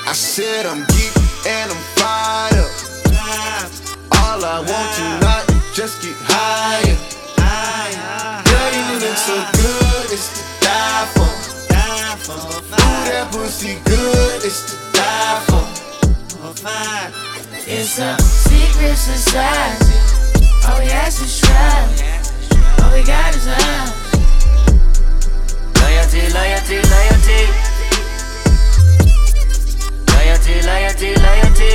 I said I'm geek and I'm fired up. All I want tonight is just get higher. Girl, you look so good, it's to die for. Ooh, that pussy good, it's to die for. It's a secret society. All we ask is try. All we got is love. Loyalty, loyalty, loyalty. Loyalty, loyalty, loyalty.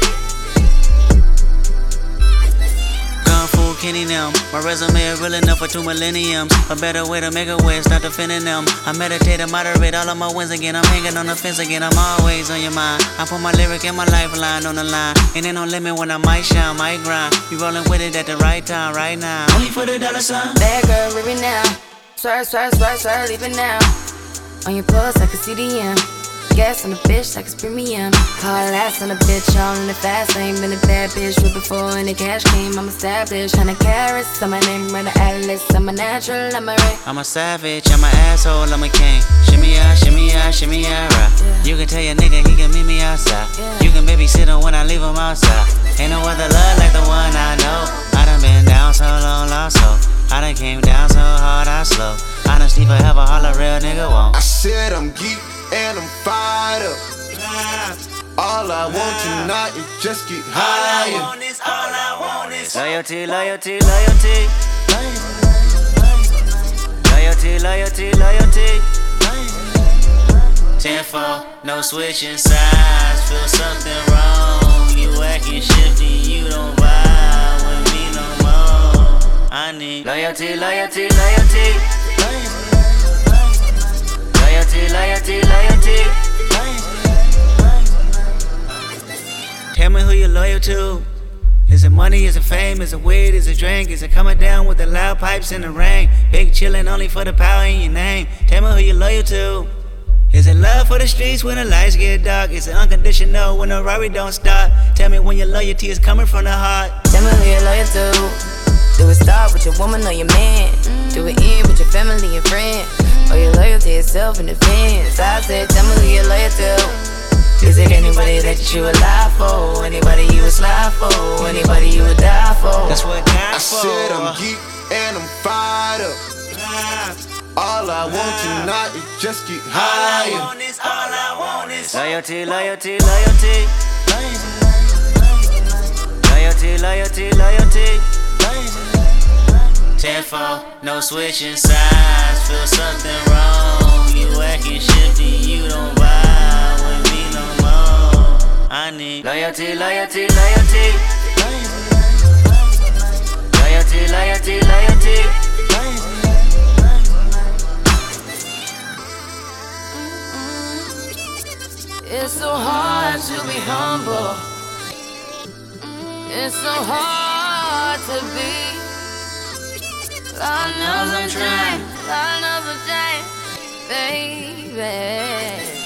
Kung Fu Kenny them. My resume is real enough for 2 millenniums. A better way to make a way, start defending them. I meditate and moderate all of my wins again. I'm hanging on the fence again, I'm always on your mind. I put my lyric and my lifeline on the line. And ain't no limit when I might shine, might grind. You rolling with it at the right time, right now. Only for the dollar sign. Bad girl, rip it now. Swerve, swerve, swerve, swerve, leave it now. On your pulse, I can see the end. Gas on the bitch like it's premium. Hard ass on a bitch, all in the fast lane. Been a bad bitch with before any cash came. I'm established, 100 carats. I'm my name, run the atlas. I'm a natural, I'm a ray. I'm a savage, I'm an asshole, I'm a king. Shimmy ya, shimmy ya, shimmy ya, right. You can tell your nigga he can meet me outside. You can babysit him when I leave him outside. Ain't no other love like the one I know. I done been down so long, lost so. I done came down so hard, I slow. Honesty forever, all a real nigga won't. I said I'm geek and I'm fired up. All I want tonight is just get higher. All I want is loyalty, loyalty, loyalty. Loyalty, loyalty, loyalty. 10-4, no switching sides. Feel something wrong. You acting shifty, you don't vibe with me no more. I need loyalty, loyalty, loyalty. Loyalty, loyalty, loyalty. Tell me who you're loyal to. Is it money, is it fame, is it weed, is it drink? Is it coming down with the loud pipes in the rain? Big chillin' only for the power in your name. Tell me who you're loyal to. Is it love for the streets when the lights get dark? Is it unconditional when the Rari don't start? Tell me when your loyalty is coming from the heart. Tell me who you're loyal to. Do it start with your woman or your man? Do it end with your family and friends? Or your loyalty itself in defense? I said, tell me who you're loyal to. Is it anybody that you would lie for? Anybody you would slide for? Anybody you would die for? That's what I God for. said I'm geek and I'm fired up. All I want tonight is just get higher. All I want is loyalty, loyalty, loyalty. Loyalty, loyalty, loyalty. 10-4, no switching sides. Feel something wrong. You acting shifty, you don't vibe with me no more. I need loyalty, loyalty, loyalty. Loyalty, loyalty, loyalty. It's so hard to be humble. It's so hard to be. Lord knows I'm trying. Lord knows I'm trying, baby.